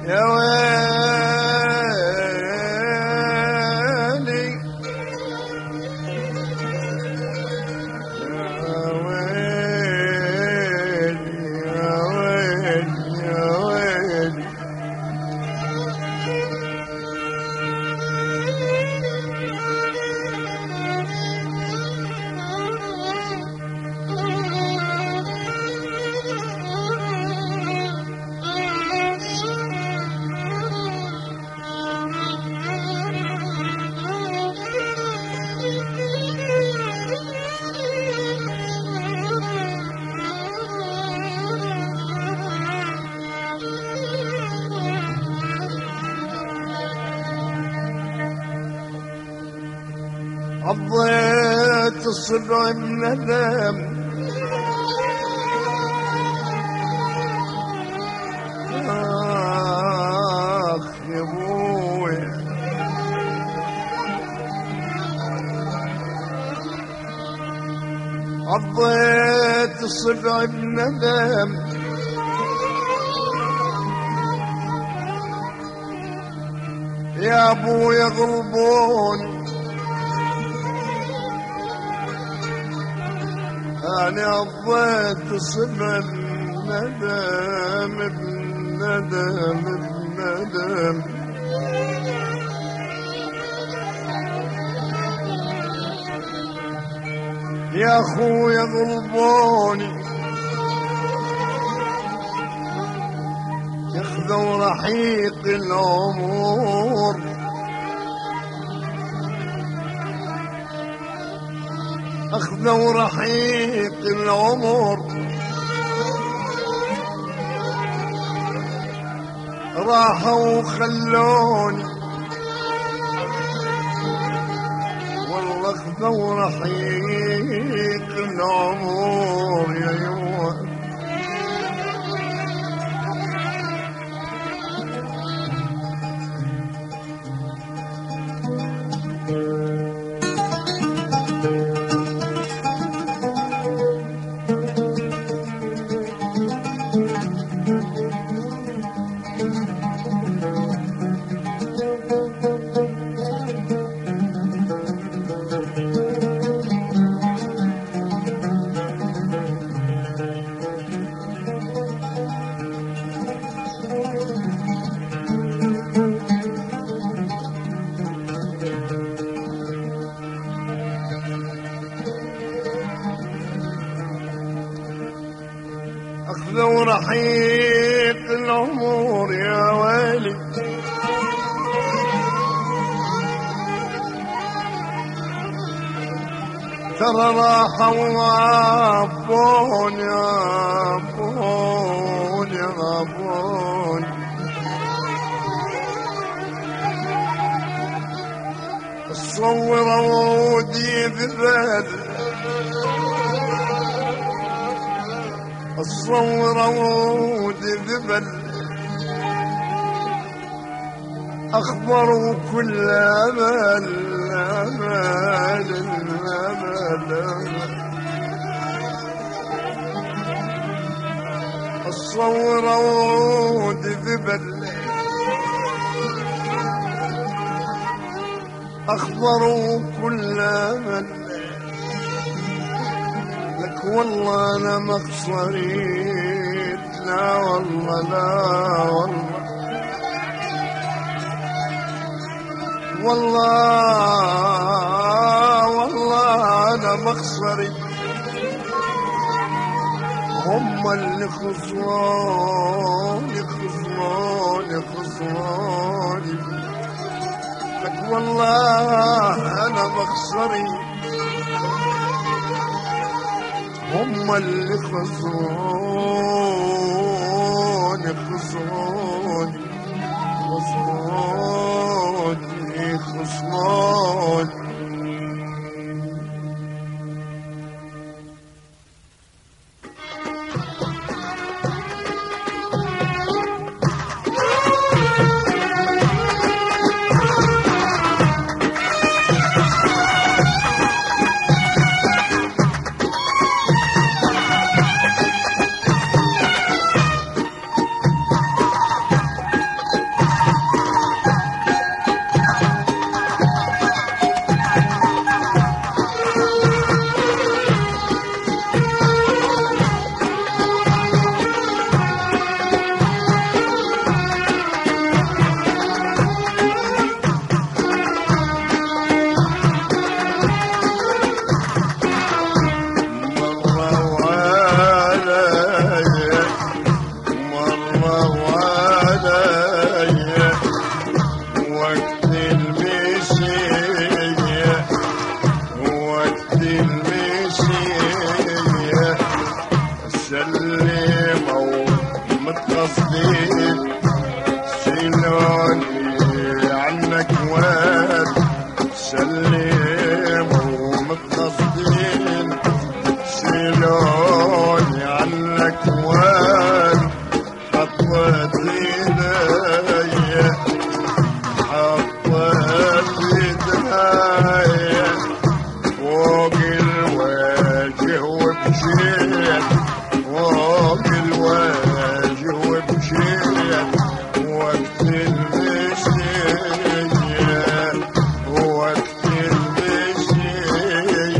يا ويلي يا ويلي يا ويلي يا ويلي قضيت الصبع بندم آخ يا ابويا قضيت الصبع بندم يا ابويا غلبون أنا قضيت الصبع بندم بندم بندم يا أخويا غلبوني ياخذوا رحيق العمر أخذوا رحيق العمر راحوا وخلوني والله أخذوا رحيق العمر يا يوم أخذوا رحيق العمر يا ويلي ترى راحوا وعبون يا عبون يا عبون الصور عودي ذبل الصور عود ذبل أخبروا كل أمل أمل الأمل الصور عود ذبل أخبروا كل أمل لك والله أنا مقصريت لا والله لا والله والله أنا مقصري هم اللي خصموني خصموني خصموني لك والله أنا مقصري هم اللي خصموني خصموني خصموني خصموني متقصدين شيلوني عنك واد سلموا متقصدين شيلوني عنك واد حطيت ايديا حطيت ايديا فوق الوجه وبشيت فوق الوجه وبشيت وقت المشية وقت المشية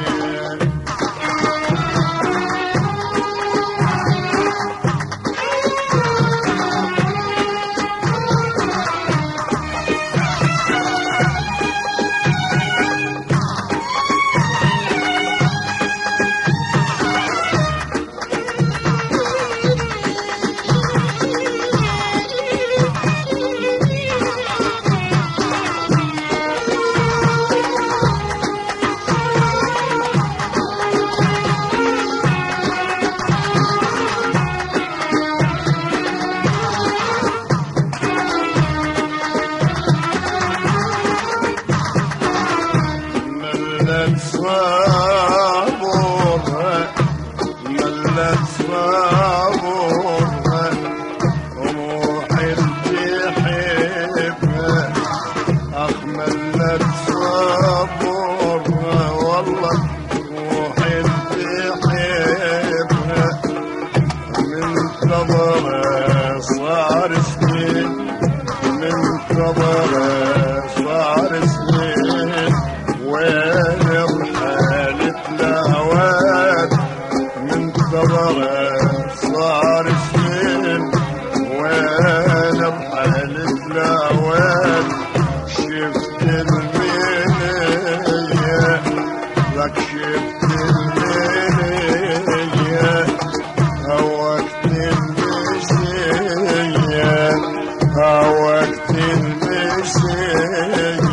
ملت صابرها ملت صابرها روحي تحبها اخ ملت صابرها والله روحي تحبها من كبرها صار سنين من كبرها صار سنين وين رحلت لهواد من كبرها صار سنين وين رحلت لهواد شفت المنية لك شفت المنية وقت المشية وقت المشية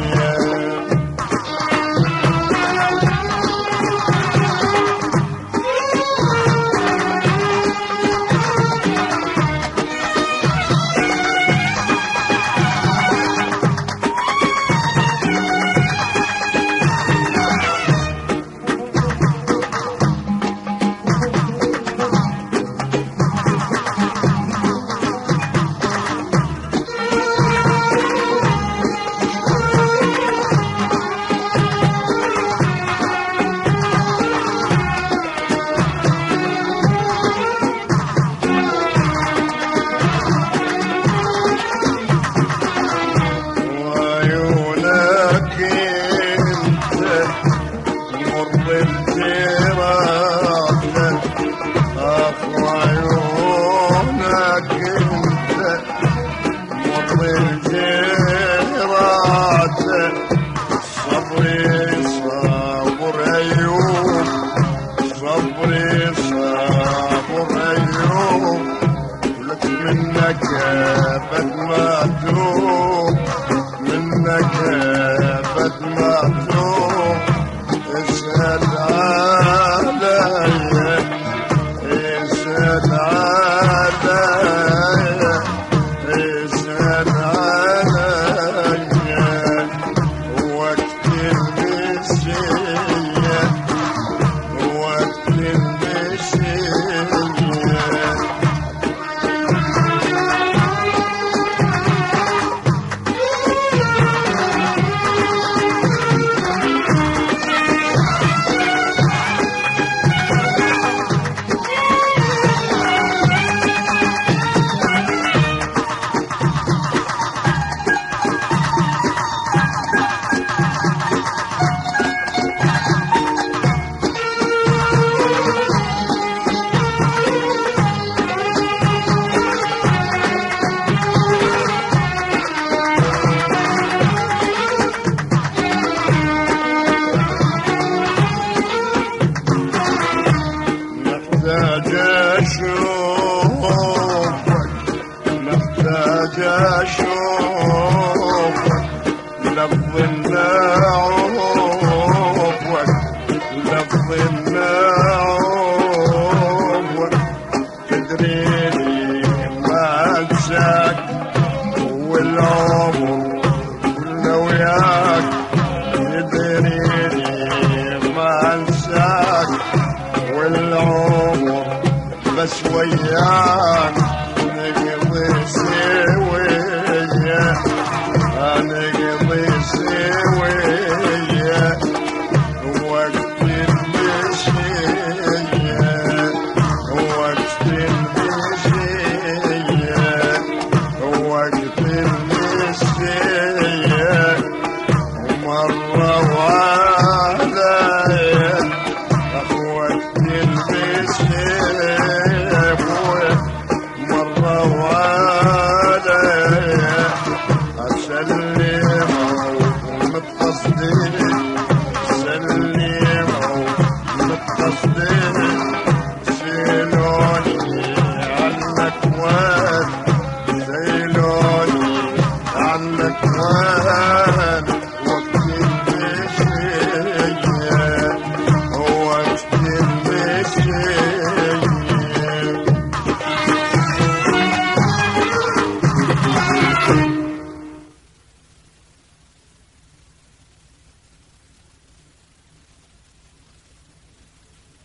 وعيونك انت مر الجراحة اخ وعيونك انت مر الجراحة صبري صبر ايوب صبري صبر ايوب لك منك بد ما توب منك بد ما توب اسأل عليا اسأل عليا اسأل عليا وقت المشية وقت المشية محتاج اشوفك لفظ النعوفك لفظ النعوفك تدريني ما انساك والعمر كله وياك يدريني ما انساك والعمر بس وياك نقضي سوية نقضي سوية وقت المشية وقت المشية وقت المشية ومرة وعليا وقت المشية مرة وعليا أسلم ومتصدق سلم ومتصدق